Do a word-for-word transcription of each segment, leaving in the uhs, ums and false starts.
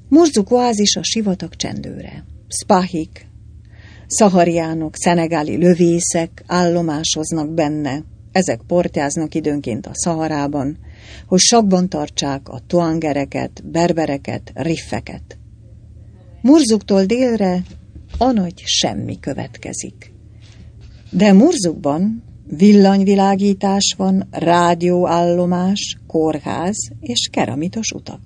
Murzuk oázis a sivatag csendőre. Spahik, szahariánok, szenegáli lövészek állomásoznak benne. Ezek portyáznak időnként a Szaharában, hogy sakban tartsák a tuangereket, berbereket, riffeket. Murzuktól délre a nagy semmi következik. De Murzukban villanyvilágítás van, rádióállomás, kórház és keramitos utak.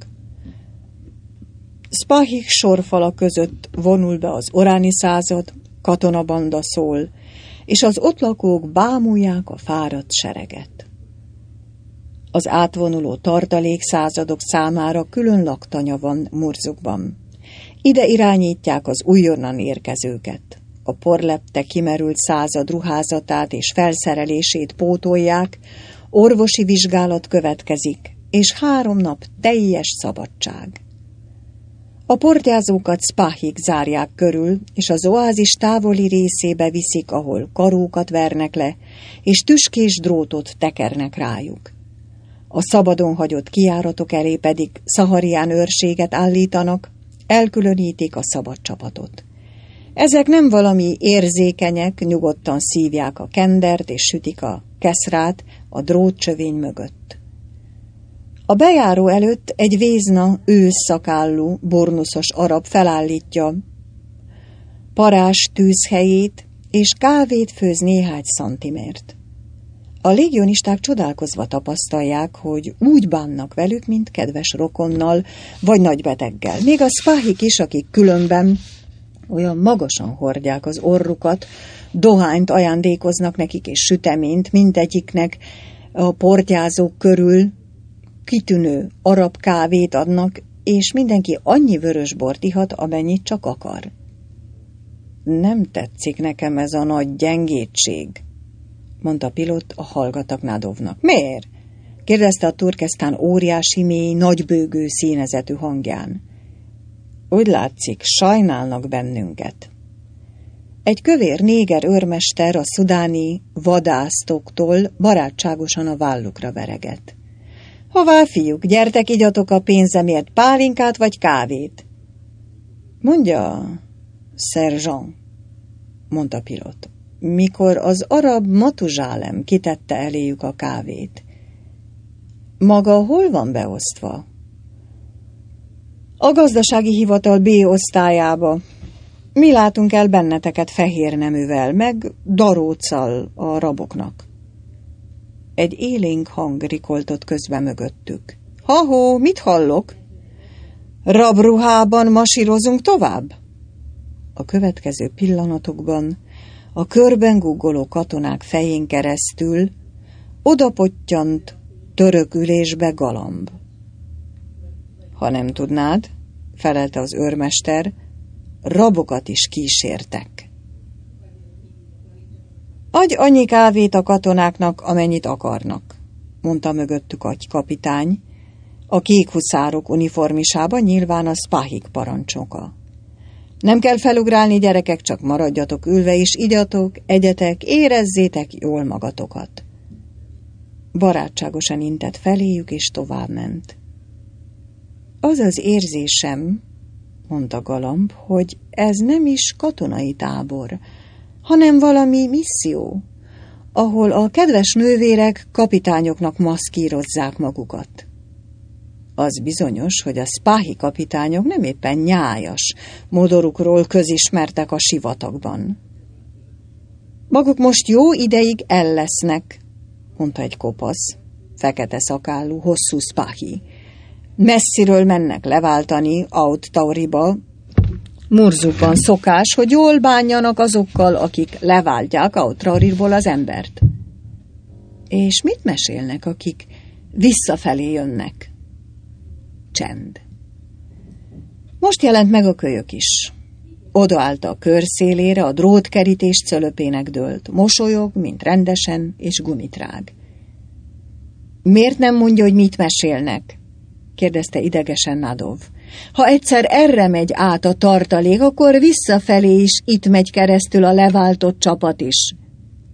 Spahik sorfala között vonul be az oráni század, katonabanda szól, és az ott lakók bámulják a fáradt sereget. Az átvonuló tartalékszázadok számára külön laktanya van Murzukban. Ide irányítják az újonnan érkezőket. A porlepte kimerült század ruházatát és felszerelését pótolják, orvosi vizsgálat következik, és három nap teljes szabadság. A portyázókat Spahik zárják körül, és az oázis távoli részébe viszik, ahol karókat vernek le, és tüskés drótot tekernek rájuk. A szabadon hagyott kijáratok elé pedig szaharián őrséget állítanak, elkülönítik a szabad csapatot. Ezek nem valami érzékenyek, nyugodtan szívják a kendert és sütik a keszrát a drótcsövény mögött. A bejáró előtt egy vézna, ősszakállú, bornuszos arab felállítja parás tűzhelyét, és kávét főz néhány szantimért. A légionisták csodálkozva tapasztalják, hogy úgy bánnak velük, mint kedves rokonnal, vagy nagybeteggel. Még a Spahik is, akik különben olyan magasan hordják az orrukat, dohányt ajándékoznak nekik és süteményt, mindegyiknek a portyázók körül kitűnő arab kávét adnak, és mindenki annyi vörösbort ihat, amennyit csak akar. Nem tetszik nekem ez a nagy gyengétség, mondta Pilot a hallgatak Nadovnak. Miért? kérdezte a Turkesztán óriási, mély, nagybőgő színezetű hangján. Úgy látszik, sajnálnak bennünket. Egy kövér néger őrmester a szudáni vadásztoktól barátságosan a vállukra vereget. Hová, fiúk, gyertek, igyatok a pénzemért pálinkát vagy kávét. Mondja, szerzsant, mondta Pilot, mikor az arab Matuzsálem kitette eléjük a kávét. Maga hol van beosztva? A gazdasági hivatal B osztályába. Mi látunk el benneteket fehér neművel, meg daróccal a raboknak. Egy élénk hang rikoltott közbe mögöttük. Ha-hó, mit hallok? Rabruhában masírozunk tovább? A következő pillanatokban a körben guggoló katonák fején keresztül odapottyant török ülésbe Galamb. Ha nem tudnád, felelte az őrmester, rabokat is kísértek. Adj annyi kávét a katonáknak, amennyit akarnak, mondta mögöttük egy kapitány, a kék huszárok uniformisában, nyilván a Spahik parancsoka. Nem kell felugrálni, gyerekek, csak maradjatok ülve, és igyatok, egyetek, érezzétek jól magatokat. Barátságosan intett feléjük, és továbbment. Az az érzésem, mondta Galamb, hogy ez nem is katonai tábor, hanem valami misszió, ahol a kedves nővérek kapitányoknak maszkírozzák magukat. Az bizonyos, hogy a Spahi kapitányok nem éppen nyájas modorukról közismertek a sivatagban. Maguk most jó ideig ellesznek, mondta egy kopasz, fekete szakállú, hosszú Spahi. Messziről mennek leváltani Aut Tauriba. Murzukban szokás, hogy jól bánjanak azokkal, akik leváltják Aut Tauriból az embert. És mit mesélnek, akik visszafelé jönnek? Csend. Most jelent meg a kölyök is. Odaállt a kör szélére, a drótkerítés cölöpének dőlt. Mosolyog, mint rendesen, és gumitrág. Miért nem mondja, hogy mit mesélnek? kérdezte idegesen Nadov. Ha egyszer erre megy át a tartalék, akkor visszafelé is itt megy keresztül a leváltott csapat is.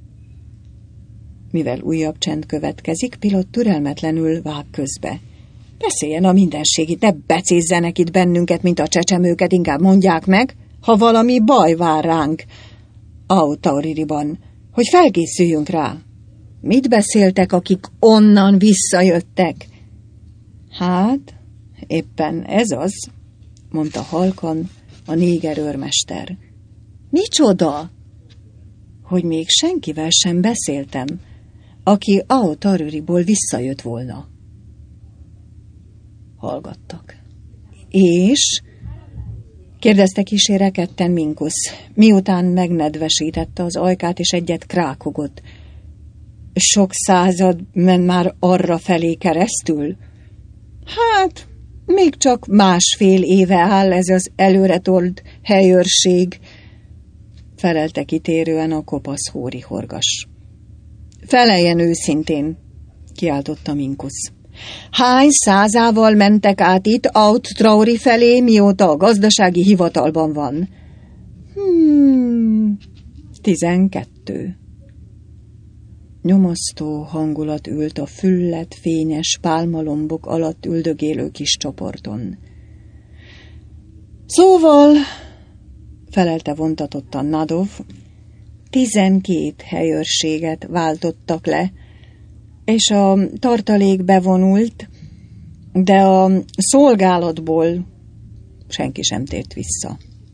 Mivel újabb csend következik, Pilot türelmetlenül vág közbe. Beszéljen a mindenségit, ne becézzenek itt bennünket, mint a csecsemőket, inkább mondják meg, ha valami baj vár ránk Aotauririban, hogy felkészüljünk rá. Mit beszéltek, akik onnan visszajöttek? Hát, éppen ez az, mondta halkan a néger őrmester. Micsoda? Hogy még senkivel sem beszéltem, aki Aotauririból visszajött volna. Hallgattak. És? Kérdezte kísére ketten Minkusz, miután megnedvesítette az ajkát és egyet krákogott. Sok század ment már arra felé keresztül? Hát, még csak másfél éve áll ez az előretolt helyőrség, felelte kitérően a kopasz hóri horgas. Feleljen őszintén, kiáltotta Minkusz. Hány százával mentek át itt Aotrauri felé, mióta a gazdasági hivatalban van? Hmm, tizenkettő. Nyomasztó hangulat ült a füllet, fényes pálmalombok alatt üldögélő kis csoporton. Szóval, felelte vontatottan Nadov, tizenkét helyőrséget váltottak le, és a tartalék bevonult, de a szolgálatból senki sem tért vissza.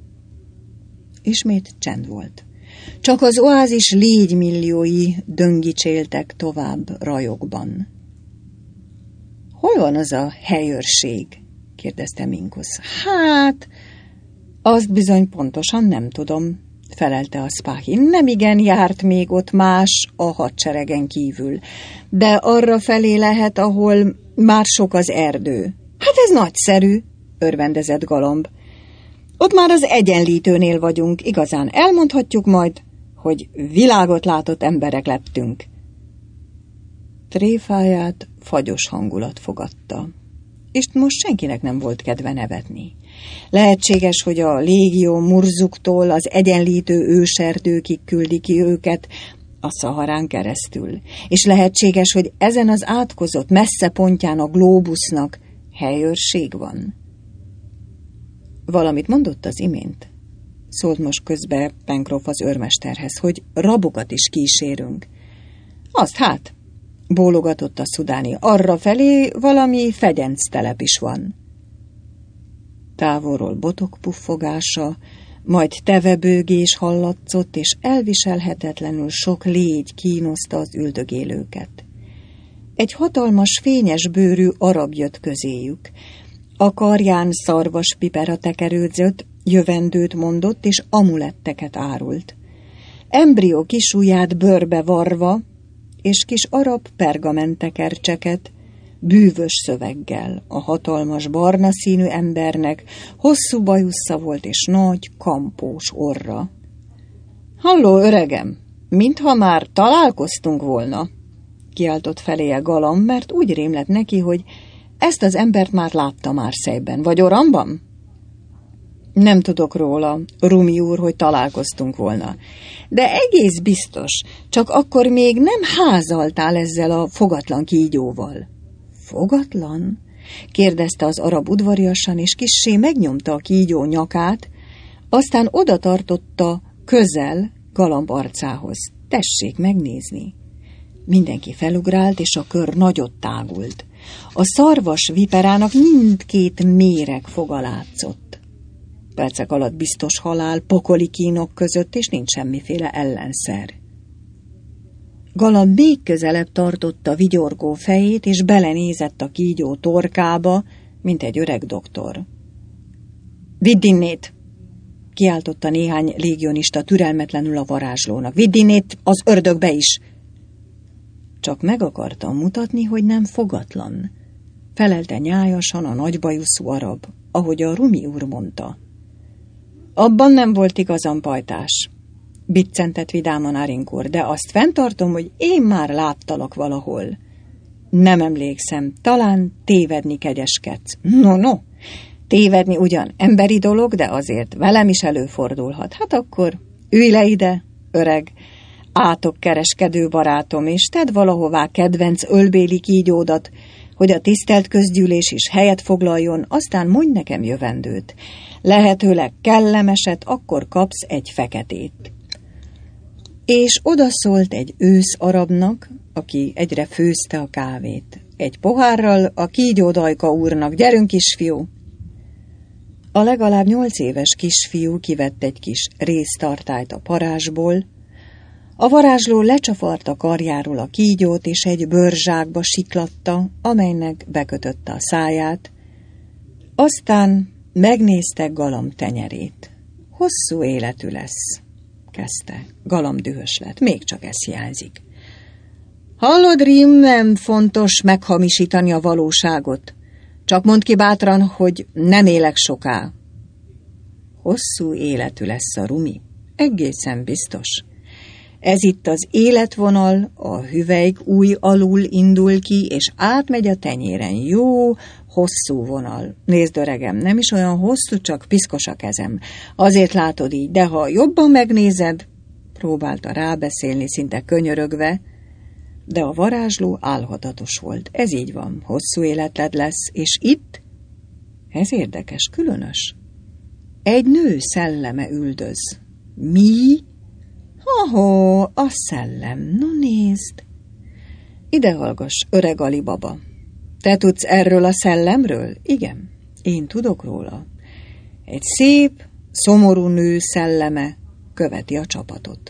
Ismét csend volt. Csak az oázis légymilliói döngicséltek tovább rajokban. Hol van az a helyőrség? Kérdezte Minkusz. Hát, azt bizony pontosan nem tudom, felelte a Spahi. Nemigen járt még ott más a hadseregen kívül, de arra felé lehet, ahol már sok az erdő. Hát ez nagyszerű, örvendezett Galomb. Ott már az egyenlítőnél vagyunk, igazán elmondhatjuk majd, hogy világot látott emberek lettünk. Tréfáját fagyos hangulat fogadta, és most senkinek nem volt kedve nevetni. Lehetséges, hogy a légió Murzuktól az egyenlítő őserdőkig küldi ki őket a Szaharán keresztül, és lehetséges, hogy ezen az átkozott messze pontján a glóbusznak helyőrség van. Valamit mondott az imént? Szólt most közbe Pencroff az őrmesterhez, hogy rabokat is kísérünk. Azt hát, bólogatott a szudáni, arra felé valami fegyenctelep is van. Távolról botok puffogása, majd tevebőgés hallatszott, és elviselhetetlenül sok légy kínoszta az üldögélőket. Egy hatalmas, fényes bőrű arab jött közéjük. A karján szarvas pipera tekerődzött, jövendőt mondott, és amuletteket árult. Embrió kisujját bőrbe varva, és kis arab pergamentekercseket, bűvös szöveggel. A hatalmas barna színű embernek hosszú bajusza volt, és nagy, kampós orra. Halló, öregem, mintha már találkoztunk volna, kiáltott feléje Galamb, mert úgy rémlett neki, hogy ezt az embert már látta Marseille-ben, vagy Oranban? Nem tudok róla, Rumi úr, hogy találkoztunk volna. De egész biztos, csak akkor még nem házaltál ezzel a fogatlan kígyóval. Fogatlan? Kérdezte az arab udvariasan, és kissé megnyomta a kígyó nyakát, aztán oda tartotta közel Galamb arcához. Tessék megnézni. Mindenki felugrált, és a kör nagyot tágult. A szarvas viperának mindkét méreg foga látszott. Percek alatt biztos halál, pokoli kínok között, és nincs semmiféle ellenszer. Galamb még közelebb tartotta vigyorgó fejét, és belenézett a kígyó torkába, mint egy öreg doktor. Vidd innét! Kiáltotta néhány légionista türelmetlenül a varázslónak. Vidd innét az ördögbe is! Csak meg akartam mutatni, hogy nem fogatlan. Felelte nyájasan a nagybajuszú arab, ahogy a Rumi úr mondta. Abban nem volt igazam, pajtás, biccentett vidáman Arincourt, de azt fenntartom, hogy én már láttalak valahol. Nem emlékszem, talán tévedni kegyeskedsz. No, no, tévedni ugyan emberi dolog, de azért velem is előfordulhat. Hát akkor ülj le ide, öreg, átok kereskedő barátom, és tedd valahová kedvenc ölbéli kígyódat, hogy a tisztelt közgyűlés is helyet foglaljon, aztán mondj nekem jövendőt. Lehetőleg kellemeset, akkor kapsz egy feketét. És odaszólt egy ősz arabnak, aki egyre főzte a kávét. Egy pohárral a kígyódajka úrnak, gyerünk, kisfiú! A legalább nyolc éves kisfiú kivett egy kis réztartályt a parázsból, a varázsló lecsavarta karjáról a kígyót, és egy bőrzsákba siklatta, amelynek bekötötte a száját. Aztán megnézte Galamb tenyerét. Hosszú életű lesz, kezdte. Galamb dühös lett, még csak ez hiányzik. Hallod, Rím, nem fontos meghamisítani a valóságot. Csak mondd ki bátran, hogy nem élek soká. Hosszú életű lesz a Rumi, egészen biztos. Ez itt az életvonal, a hüvelyk új alul indul ki, és átmegy a tenyéren. Jó, hosszú vonal. Nézd, öregem, nem is olyan hosszú, csak piszkos a kezem. Azért látod így, de ha jobban megnézed, próbálta rábeszélni, szinte könyörögve, de a varázsló álhatatos volt. Ez így van, hosszú életed lesz, és itt, ez érdekes, különös. Egy nő szelleme üldöz. Mi? Ahó, a szellem, no nézd. Ide hallgass, öreg Alibaba. Te tudsz erről a szellemről? Igen, én tudok róla. Egy szép, szomorú nő szelleme követi a csapatot.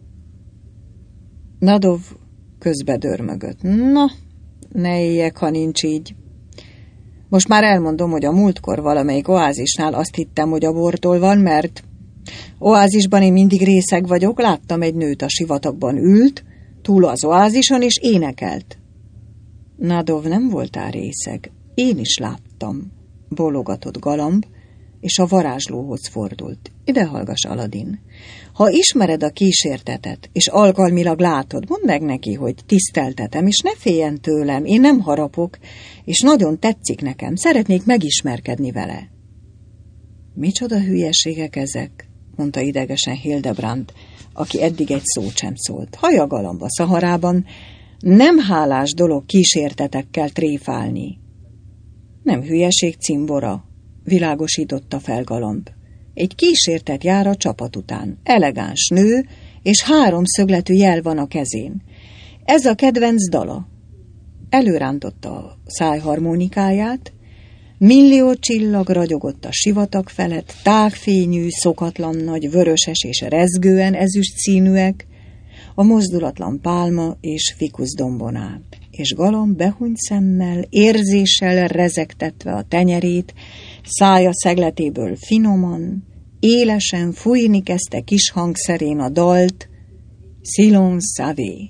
Nadov közbe dörmögött. Na, ne éljek, ha nincs így. Most már elmondom, hogy a múltkor valamelyik oázisnál azt hittem, hogy a bortól van, mert oázisban én mindig részeg vagyok, láttam egy nőt a sivatagban ült, túl az oázison, és énekelt. Nadov, nem voltál részeg, én is láttam, bólogatott Galamb, és a varázslóhoz fordult. Ide hallgass, Aladin. Ha ismered a kísértetet, és alkalmilag látod, mondd meg neki, hogy tiszteltetem, és ne féljen tőlem, én nem harapok, és nagyon tetszik nekem, szeretnék megismerkedni vele. Micsoda hülyeségek ezek, mondta idegesen Hildebrand, aki eddig egy szót sem szólt. Hallja, Galamb, a Szaharában nem hálás dolog kísértetekkel tréfálni. Nem hülyeség, cimbora, világosította fel Galamb. Egy kísértet jár a csapat után. Elegáns nő, és háromszögletű jel van a kezén. Ez a kedvenc dala. Előrántotta a szájharmonikáját, millió csillag ragyogott a sivatag felett, tágfényű, szokatlan nagy, vöröses és rezgően ezüst színűek, a mozdulatlan pálma és fikusz dombon át, és Galamb behunyt szemmel, érzéssel rezegtetve a tenyerét, szája szegletéből finoman, élesen fújni kezdte kis hangszerén a dalt, Silon Savé.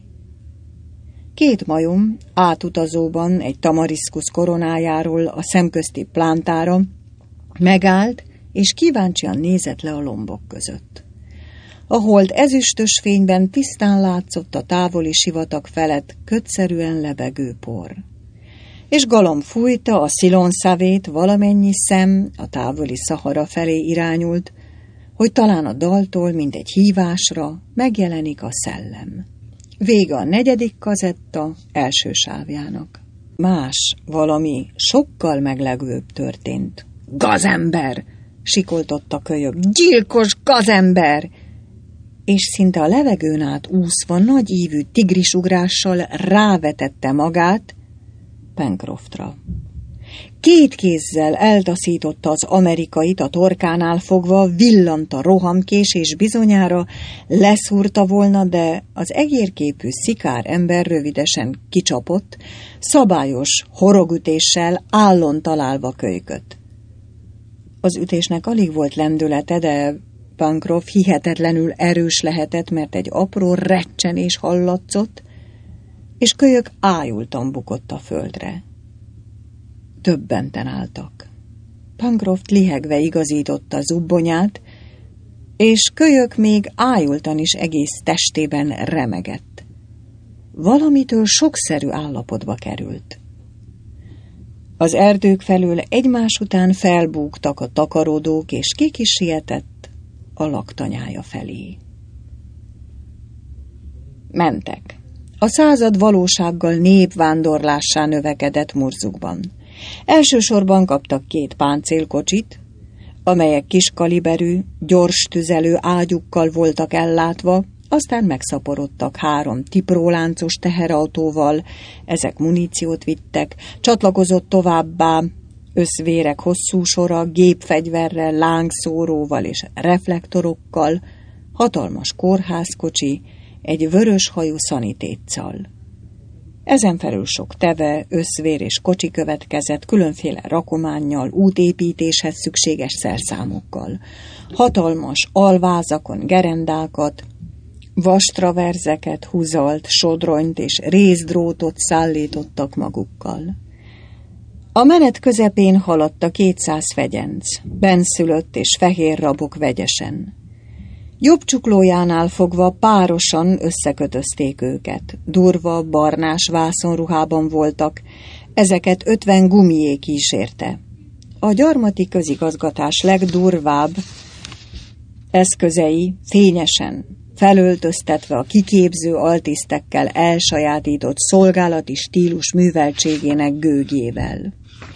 Két majom átutazóban egy tamariszkusz koronájáról a szemközti plántára megállt, és kíváncsian nézett le a lombok között. A hold ezüstös fényben tisztán látszott a távoli sivatag felett kötszerűen lebegő por. És Galamb fújta a Silon Savét, valamennyi szem a távoli Szahara felé irányult, hogy talán a daltól, mint egy hívásra megjelenik a szellem. Vége a negyedik kazetta első sávjának. Más, valami sokkal meglegőbb történt. Gazember! Sikoltott a kölyök. Gyilkos gazember! És szinte a levegőn át úszva nagy ívű tigrisugrással rávetette magát Pencroftra. Két kézzel eltaszította az amerikait a torkánál fogva, villant a rohamkés, és bizonyára leszúrta volna, de az egérképű szikár ember rövidesen kicsapott, szabályos horogütéssel állon találva kölyköt. Az ütésnek alig volt lendülete, de Pencroff hihetetlenül erős lehetett, mert egy apró recsenés hallatszott, és kölyök ájultan bukott a földre. Többenten álltak. Pencroff lihegve igazította zubbonyát, és kölyök még ájultan is egész testében remegett. Valamitől sokszerű állapotba került. Az erdők felől egymás után felbúgtak a takarodók, és ki is sietett a laktanyája felé. Mentek. A század valósággal népvándorlássá növekedett Murzukban. Elsősorban kaptak két páncélkocsit, amelyek kiskaliberű, gyors tüzelő ágyukkal voltak ellátva, aztán megszaporodtak három tipróláncos teherautóval, ezek muníciót vittek, csatlakozott továbbá összvérek hosszú sora, gépfegyverrel, lángszóróval és reflektorokkal, hatalmas kórházkocsi, egy vöröshajú szanitétcal. Ezen felül sok teve, összvér és kocsi következett, különféle rakománnyal, útépítéshez szükséges szerszámokkal. Hatalmas alvázakon gerendákat, vastraverzeket, húzalt, sodronyt és részdrótot szállítottak magukkal. A menet közepén haladt a kétszáz fegyenc, bennszülött és fehér rabok vegyesen. Jobb csuklójánál fogva párosan összekötözték őket. Durva, barnás vászonruhában voltak, ezeket ötven gumié kísérte. A gyarmati közigazgatás legdurvább eszközei fényesen, felöltöztetve a kiképző altisztekkel elsajátított szolgálati stílus műveltségének gőgjével.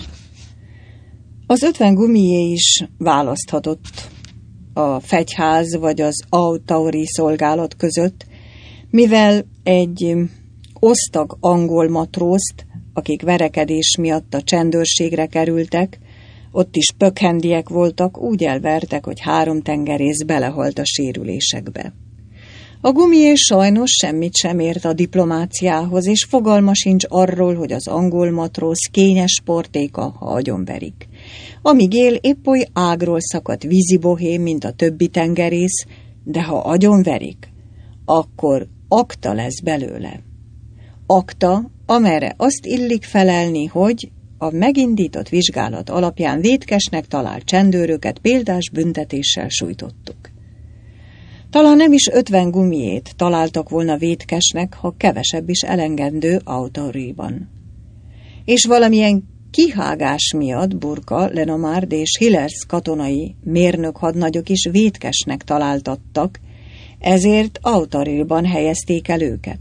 Az ötven gumié is választhatott a fegyház vagy az autauri szolgálat között, mivel egy osztag angol matrózt, akik verekedés miatt a csendőrségre kerültek, ott is pökhendiek voltak, úgy elvertek, hogy három tengerész belehalt a sérülésekbe. A gumié sajnos semmit sem ért a diplomáciához, és fogalma sincs arról, hogy az angol matróz kényes sportéka, ha agyonverik. Amíg él, épp oly ágról szakadt vízibohém, mint a többi tengerész, de ha agyonverik, akkor akta lesz belőle. Akta, amerre azt illik felelni, hogy a megindított vizsgálat alapján vétkesnek talált csendőröket példás büntetéssel sújtottuk. Talán nem is ötven gumiét találtak volna vétkesnek, ha kevesebb is elengedő autauriban. És valamilyen kihágás miatt Burka, Lenomard és Hillers katonai mérnök hadnagyok is vétkesnek találtattak, ezért autauriban helyezték el őket.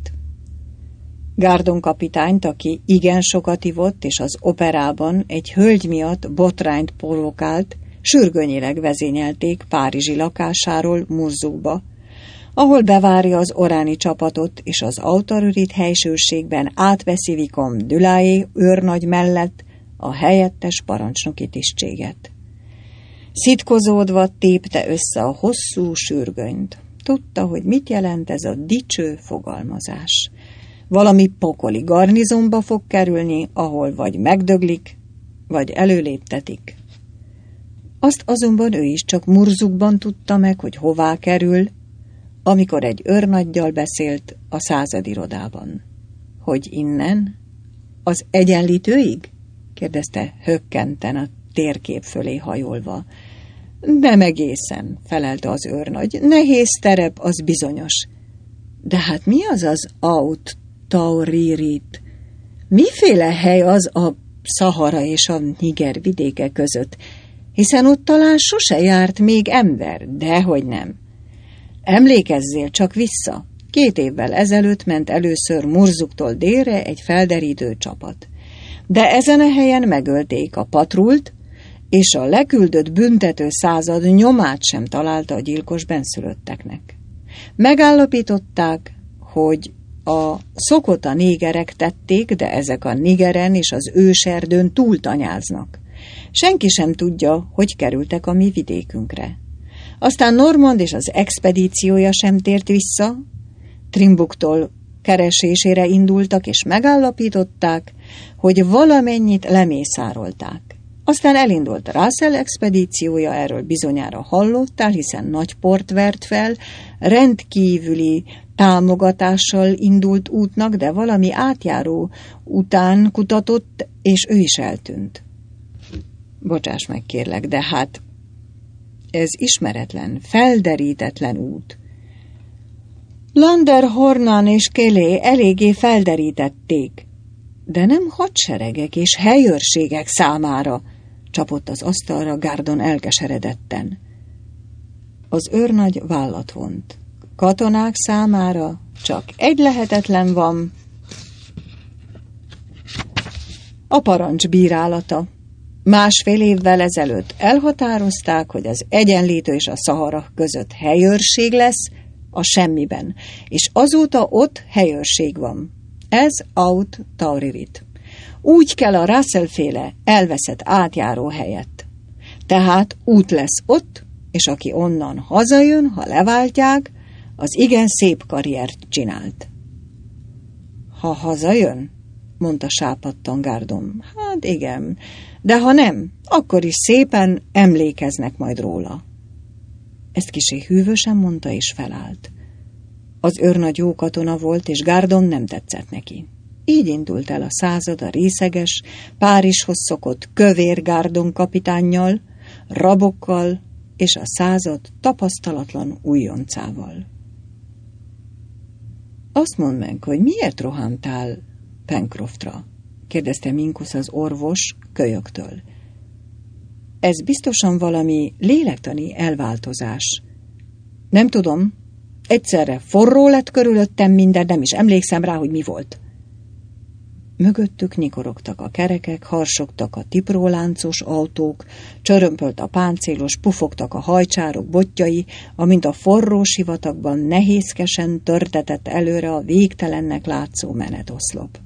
Gardon kapitányt, aki igen sokat ivott, és az operában egy hölgy miatt botrányt provokált, sürgőnyileg vezényelték párizsi lakásáról Murzukba, ahol bevárja az oráni csapatot, és az autaurit helysőségben átveszi Vicomte Dulaé őrnagy mellett a helyettes parancsnoki tisztséget. Szitkozódva tépte össze a hosszú sürgönyt. Tudta, hogy mit jelent ez a dicső fogalmazás. Valami pokoli garnizonba fog kerülni, ahol vagy megdöglik, vagy előléptetik. Azt azonban ő is csak Murzukban tudta meg, hogy hová kerül, amikor egy őrnaggyal beszélt a századirodában. Hogy innen? Az Egyenlítőig? kérdezte hökkenten a térkép fölé hajolva. Nem egészen, felelte az őrnagy. Nehéz terep, az bizonyos. De hát mi az az Aut-Tauririt? Miféle hely az a Szahara és a Niger vidéke között? Hiszen ott talán sose járt még ember, dehogy nem. Emlékezzél csak vissza, két évvel ezelőtt ment először Murzuktól délre egy felderítő csapat. De ezen a helyen megölték a patrult, és a leküldött büntető század nyomát sem találta a gyilkos benszülötteknek. Megállapították, hogy a szokota négerek tették, de ezek a nigeren és az őserdőn túltanyáznak. Senki sem tudja, hogy kerültek a mi vidékünkre. Aztán Normand és az expedíciója sem tért vissza, Trimbuktól keresésére indultak, és megállapították, hogy valamennyit lemészárolták. Aztán elindult Russell expedíciója, erről bizonyára hallottál, hiszen nagy port vert fel, rendkívüli támogatással indult útnak, de valami átjáró után kutatott, és ő is eltűnt. Bocsáss meg, kérlek, de hát ez ismeretlen, felderítetlen út. Lander, Hornan és Kelly eléggé felderítették, de nem hadseregek és helyőrségek számára, csapott az asztalra Gardon elkeseredetten. Az őrnagy vállat vont. Katonák számára Csak egy lehetetlen van, a parancs bírálata. Másfél évvel ezelőtt elhatározták, hogy az Egyenlítő és a Szahara között helyőrség lesz a semmiben, és azóta ott helyőrség van. Ez Aut Tauririt. Úgy kell a Russell-féle elveszett átjáró helyett. Tehát út lesz ott, és aki onnan hazajön, ha leváltják, az igen szép karriert csinált. Ha hazajön? Mondta sápadtan Gárdon. Hát igen, de ha nem, akkor is szépen emlékeznek majd róla. Ezt kissé hűvösen mondta, és felállt. Az őrnagy jó katona volt, és Gárdon nem tetszett neki. Így indult el a század a részeges, Párizshoz szokott kövér Gárdon kapitánnyal, rabokkal, és a század tapasztalatlan újoncával. Azt mondd meg, hogy miért rohantál Pencroftra? Kérdezte Minkusz az orvos kölyöktől. Ez biztosan valami lélektani elváltozás. Nem tudom, egyszerre forró lett körülöttem minden, nem is emlékszem rá, hogy mi volt. Mögöttük nyikorogtak a kerekek, harsogtak a tipróláncos autók, csörömpölt a páncélos, pufogtak a hajcsárok botjai, amint a forró sivatagban nehézkesen törtetett előre a végtelennek látszó menetoszlop.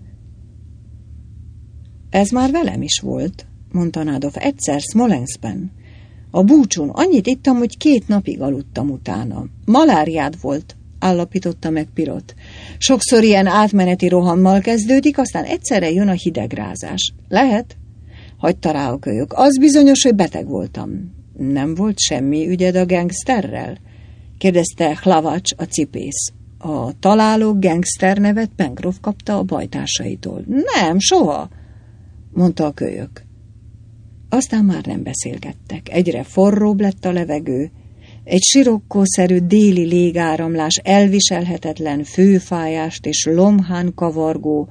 Ez már velem is volt, mondta Nádov, egyszer Smolenskben. A búcsún annyit ittam, hogy két napig aludtam utána. Maláriád volt, állapította meg Pirot. Sokszor ilyen átmeneti rohammal kezdődik, aztán egyszerre jön a hidegrázás. Lehet? Hagyta rá a kölyök. Az bizonyos, hogy beteg voltam. Nem volt semmi ügyed a gangsterrel? Kérdezte Hlavacs, a cipész. A találó gangster nevet Pencroff kapta a bajtársaitól. Nem, soha, mondta a kölyök. Aztán már nem beszélgettek. Egyre forróbb lett a levegő, egy sirokkószerű déli légáramlás elviselhetetlen főfájást és lomhán kavargó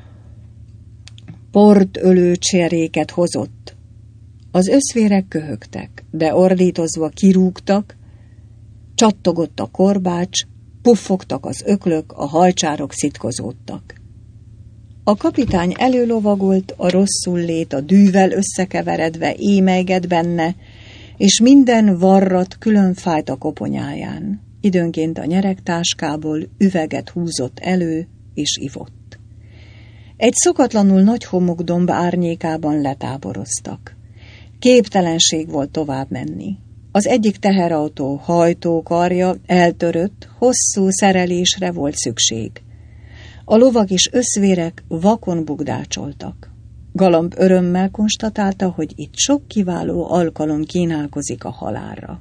portölő cseréket hozott. Az összvérek köhögtek, de ordítozva kirúgtak, csattogott a korbács, puffogtak az öklök, a hajcsárok szitkozódtak. A kapitány előlovagolt, a rosszul lét a dűvel összekeveredve émelygett benne, és minden varrat külön fájt a koponyáján. Időnként a nyeregtáskából üveget húzott elő, és ivott. Egy szokatlanul nagy homokdomb árnyékában letáboroztak. Képtelenség volt tovább menni. Az egyik teherautó hajtókarja eltörött, hosszú szerelésre volt szükség. A lovak és összvérek vakon bugdácsoltak. Galamb örömmel konstatálta, hogy itt sok kiváló alkalom kínálkozik a halálra.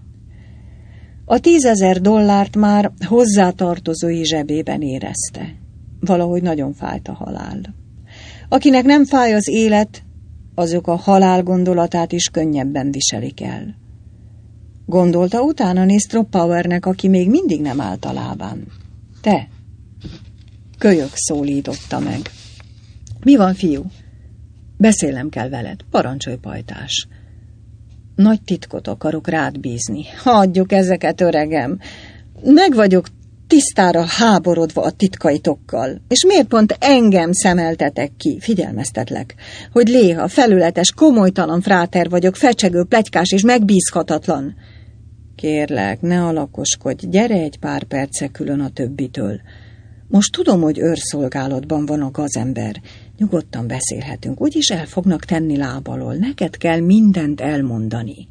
A tízezer dollárt már hozzátartozói zsebében érezte. Valahogy nagyon fájt a halál. Akinek nem fáj az élet, azok a halál gondolatát is könnyebben viselik el. Gondolta, utána néz Tropauernek, aki még mindig nem állt a lábán. Te! Kölyök szólította meg. Mi van, fiú? Beszélnem kell veled, parancsolj, pajtás. Nagy titkot akarok rád bízni. Hagyjuk ezeket, öregem. Meg vagyok tisztára háborodva a titkaitokkal. És miért pont engem szemeltetek ki? Figyelmeztetlek, hogy léha, felületes, komolytalan fráter vagyok, fecsegő, pletykás és megbízhatatlan. Kérlek, ne alakoskodj, gyere egy pár perce külön a többitől. Most tudom, hogy őrszolgálatban van a gazember. Nyugodtan beszélhetünk, úgyis el fognak tenni lábalól. Neked kell mindent elmondani.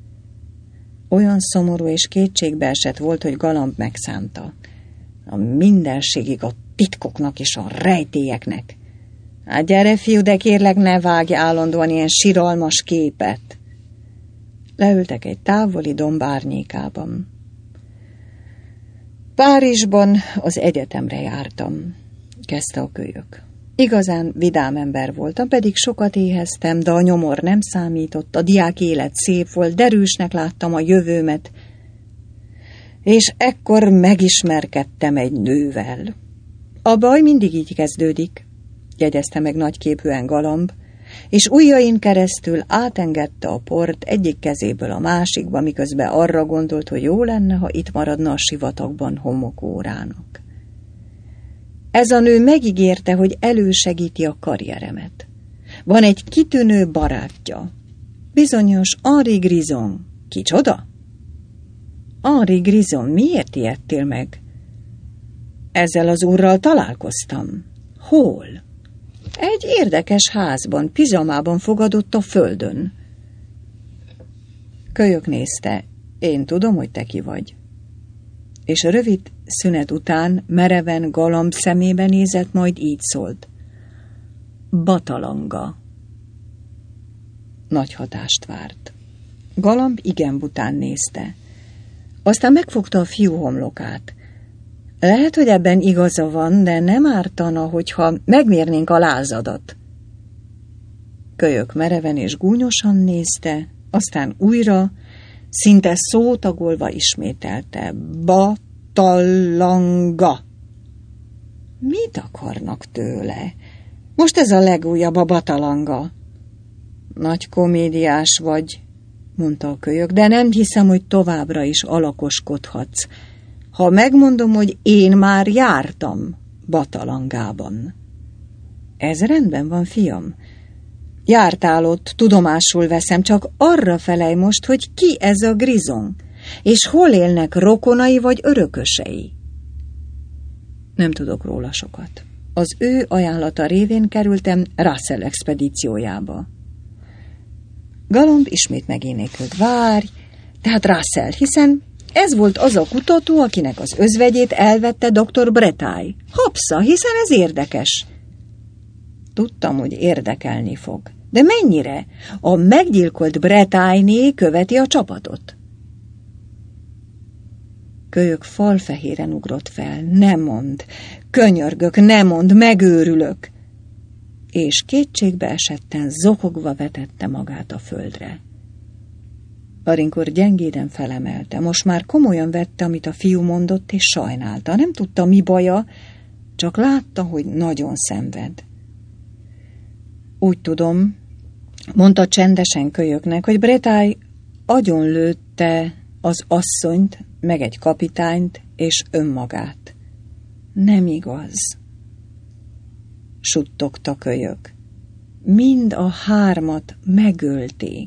Olyan szomorú és kétségbeesett volt, hogy Galamb megszánta. A mindenségig a titkoknak és a rejtélyeknek. Hát gyere, fiú, de kérlek, ne vágj állandóan ilyen siralmas képet. Leültek egy távoli domb árnyékában. Párizsban az egyetemre jártam, kezdte a kölyök. Igazán vidám ember voltam, pedig sokat éheztem, de a nyomor nem számított, a diák élet szép volt, derűsnek láttam a jövőmet, és ekkor megismerkedtem egy nővel. A baj mindig így kezdődik, jegyezte meg nagyképűen Galamb, és ujjain keresztül átengedte a port egyik kezéből a másikba, miközben arra gondolt, hogy jó lenne, ha itt maradna a sivatagban homokórának. Ez a nő megígérte, hogy elősegíti a karrieremet. Van egy kitűnő barátja, bizonyos Henri Grison. Kicsoda? Henri Grison, miért ijedtél meg? Ezzel az úrral találkoztam. Hol? Egy érdekes házban, pizsamában fogadott a földön. Kölyök nézte. Én tudom, hogy te ki vagy. És rövid szünet után mereven Galamb szemébe nézett, majd így szólt. Batalanga. Nagy hatást várt. Galamb igen bután nézte. Aztán megfogta a fiú homlokát. Lehet, hogy ebben igaza van, de nem ártana, hogyha megmérnénk a lázadat. Kölyök mereven és gúnyosan nézte, aztán újra, szinte szótagolva ismételte. Batalanga. Mit akarnak tőle? Most ez a legújabb a batalanga. Nagy komédiás vagy, mondta a kölyök, de nem hiszem, hogy továbbra is alakoskodhatsz. Ha megmondom, hogy én már jártam Batalangában. Ez rendben van, fiam. Jártál ott, tudomásul veszem, csak arra felej most, hogy ki ez a Grison, és hol élnek rokonai vagy örökösei. Nem tudok róla sokat. Az ő ajánlata révén kerültem Russell expedíciójába. Galamb ismét megénékült. Várj, tehát Russell, hiszen ez volt az a kutató, akinek az özvegyét elvette doktor Bretagne. Hapsza, hiszen ez érdekes. Tudtam, hogy érdekelni fog. De mennyire? A meggyilkolt Bretagne követi a csapatot. Kölyök falfehéren ugrott fel. Ne mondd, könyörgök, ne mondd, megőrülök. És kétségbe esetten zokogva vetette magát a földre. Arinkor gyengéden felemelte. Most már komolyan vette, amit a fiú mondott, és sajnálta. Nem tudta, mi baja, csak látta, hogy nagyon szenved. Úgy tudom, mondta csendesen Kölyöknek, hogy Bretagne agyonlőtte az asszonyt, meg egy kapitányt és önmagát. Nem igaz, suttogta Kölyök. Mind a hármat megölték.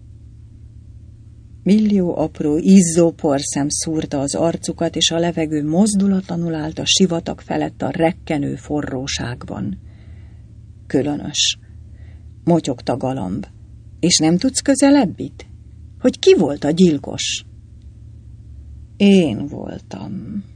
Millió apró, izzó porszem szúrta az arcukat, és a levegő mozdulatlanul állt a sivatag felett a rekkenő forróságban. Különös, motyogta Galamb. És nem tudsz közelebbit? Hogy ki volt a gyilkos? Én voltam.